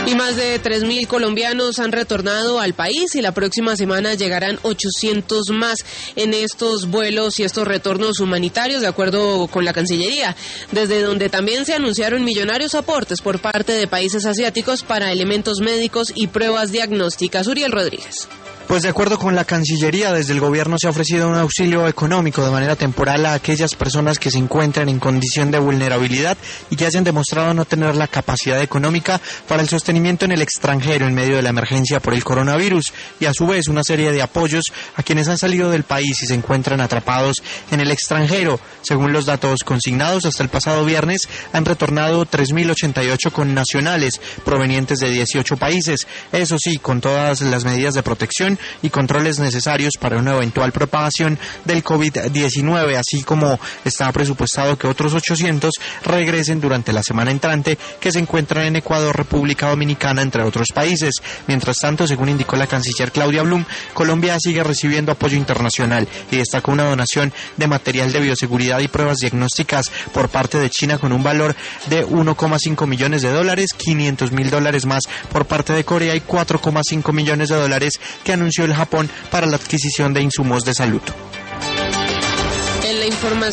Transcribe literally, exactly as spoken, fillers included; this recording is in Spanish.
Y más de tres mil colombianos han retornado al país y la próxima semana llegarán ochocientos más en estos vuelos y estos retornos humanitarios, de acuerdo con la Cancillería, desde donde también se anunciaron millonarios aportes por parte de países asiáticos para elementos médicos y pruebas diagnósticas. Uriel Rodríguez. Pues de acuerdo con la Cancillería, desde el gobierno se ha ofrecido un auxilio económico de manera temporal a aquellas personas que se encuentran en condición de vulnerabilidad y que hayan demostrado no tener la capacidad económica para el sostenimiento en el extranjero en medio de la emergencia por el coronavirus, y a su vez una serie de apoyos a quienes han salido del país y se encuentran atrapados en el extranjero. Según los datos consignados, hasta el pasado viernes han retornado tres mil ochenta y ocho connacionales provenientes de dieciocho países, eso sí, con todas las medidas de protección y controles necesarios para una eventual propagación del COVID diecinueve, así como está presupuestado que otros ochocientos regresen durante la semana entrante, que se encuentran en Ecuador, República Dominicana, entre otros países. Mientras tanto, según indicó la canciller Claudia Blum, Colombia sigue recibiendo apoyo internacional y destacó una donación de material de bioseguridad y pruebas diagnósticas por parte de China con un valor de uno coma cinco millones de dólares, quinientos mil dólares más por parte de Corea y cuatro coma cinco millones de dólares que anunció el Japón para la adquisición de insumos de salud. En la información